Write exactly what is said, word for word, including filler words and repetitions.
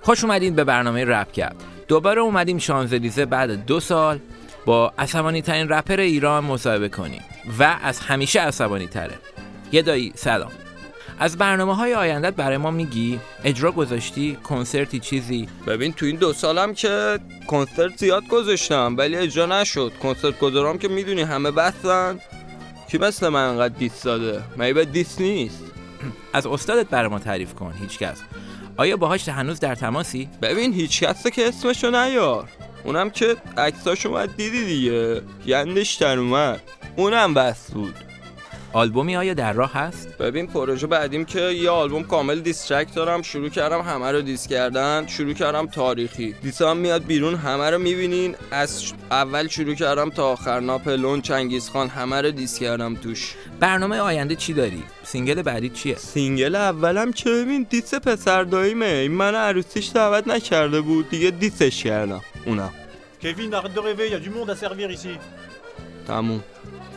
خوش اومدین به برنامه رپ کرد. دوباره اومدیم شانزلیزه بعد دو سال با عصبانی ترین رپر ایران مصاحبه کنیم و از همیشه عصبانی تره. یه دایی سلام. از برنامه‌های آیندت برای ما میگی؟ اجرا گذاشتی؟ کنسرتی چیزی؟ ببین تو این دو سالم که کنسرت زیاد گذاشتم ولی اجرا نشد. کنسرت گذارم که میدونی همه بستن. کی مثل من انقدر دیس داده؟ مگه به دیس نیست؟ از استادت برای ما تعریف کن. هیچکس. آیا باهاش هنوز در تماسی؟ ببین هیچکسه که اسمشو نیار. اونم که عکساشو اومد دیدی دیگه. گندش در اومد. اونم بس بود. آلبومی آیا در راه هست؟ ببین پروژه بعدیم که یه آلبوم کامل دیسترک دارم. شروع کردم همه رو دیس کردن. شروع کردم تاریخی. دیسام میاد بیرون همه رو میبینین. از اول شروع کردم تا آخر. ناپلون، چنگیزخان همه رو دیس کردم توش. برنامه آینده چی داری؟ سینگل بعدی چیه؟ سینگل اولم که ببین دیس پسر داییمه. این من عروسیش دعوت نکرده بود دیگه دیسش کردم. اونم Kevin, arrête de rêver, il y a du monde à servir ici. تموم.